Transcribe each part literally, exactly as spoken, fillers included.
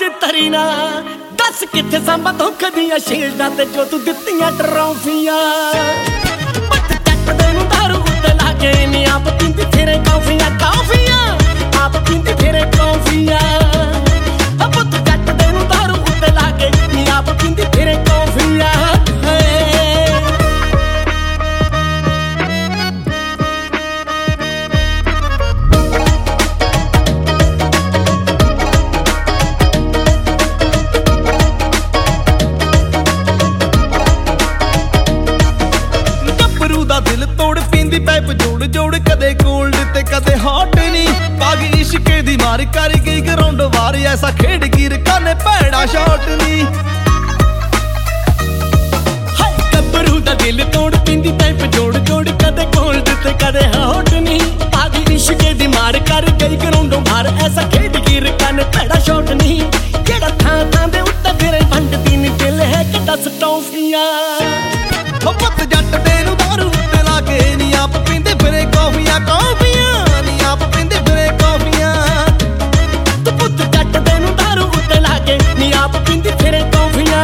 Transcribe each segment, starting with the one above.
ਚ ਤਰੀ ਨਾ ਦੱਸ ਕਿੱਥੇ ਸਾਂਭਾ ਧੋਖ ਦੀਆਂ ਸ਼ੀਲਡਾਂ ਤੇ ਜੋ ਤੂੰ ਦਿੱਤੀਆਂ ਟਰੋਫੀਆਂ ਪੱਤ ਚੱਟਦੇ ਨੂੰ ਦਾਰੂ ਉੱਤੇ ਲਾ ਕੇ ਨੀ ਆਪ ਪੀਂਦੀ ਫਿਰੇ ਕੌਫੀਆਂ ਕੌਫੀਆਂ ਆਪ ਪੀਂਦੀ ਫਿਰੇ ਕੌਫੀਆਂ ਪੁੱਤ ਚੱਟਦੇ ਨੂੰ ਦਾਰੂ ਉੱਤੇ ਲਾ ਕੇ ਨੀ ਆਪ ਪੀਂਦੀ ਫਿਰੇ ਕੌਫੀਆਂ दिल तोड़ पींदी पैप जोड़ जोड़ कदे कोल्ड ते कदे हॉट नी पागी इश्के दी मार कर गई ग्राउंड वार ऐसा खेड गिर काने भैड़ा शॉट नी हाय गब्बरू दा दिल तोड़ पींदी पैप जोड़ जोड़ कदे कोल्ड ते कदे हॉट नी पागी इश्के दी मार कर गई ग्राउंड वार ऐसा खेड गिर काने भैड़ा शॉट नी जेड़ा थां थां दे उत्ते फिरे वंडदी नी दिल है कि दस टॉफियां ओ पुੱਤ ਜੱਟ ਦੇ ਨੂੰ ਦਾਰੂ ਨੀ ਆਪ ਪੀਂਦੇ ਫਿਰੇ ਕੌਫੀਆਂ ਕੌਫੀਆਂ ਨੀ ਆਪ ਪੀਂਦੇ ਫਿਰੇ ਕੌਫੀਆਂ ਤੂੰ ਪੁੱਤ ਜੱਟ ਦੇ ਨੂੰ ਦਾਰੂ ਉੱਤੇ ਲਾ ਕੇ ਨੀ ਆਪ ਪੀਂਦੀ ਫਿਰੇ ਕੌਫੀਆਂ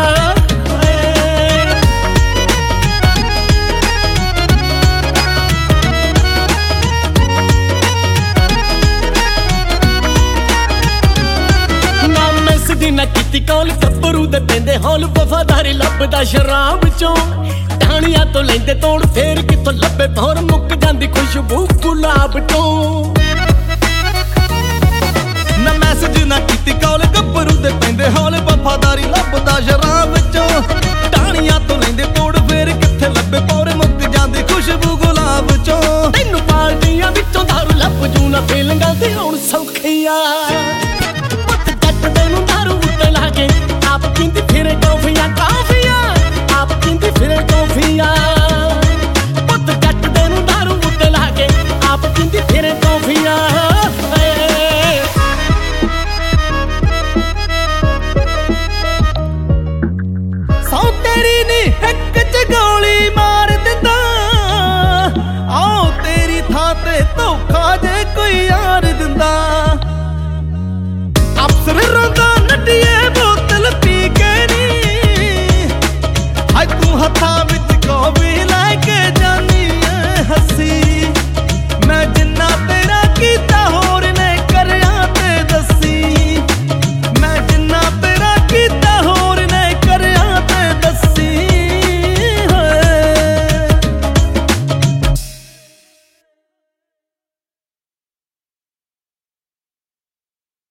ਨਾ ਮੈਸ ਦੀ ਨਾ ਕੀਤੀ ਕੌਲ ਗੱਭਰੂ ਦੇ ਪੈਂਦੇ ਹੌਲ ਵਫਾਦਾਰੀ ਲੱਭਦਾ ਸ਼ਰਾਬ ਚੋਂ ਟਾਹਣੀਆਂ ਤੋਂ ਲੈਂਦੇ ਤੋੜ ਫੇਰ ਕਿੱਥੋਂ ਲੱਭੇ ਭੌਰ ਮੁੱਕ ਜਾਂਦੀ ਖੁਸ਼ਬੂ ਗੁਲਾਬ ਤੋਂ ਨਾ ਮੈਸੇਜ ਨਾ ਕੀਤੀ ਕਾਲ ਗੱਭਰੂ ਦੇ ਪੈਂਦੇ ਹੌਲ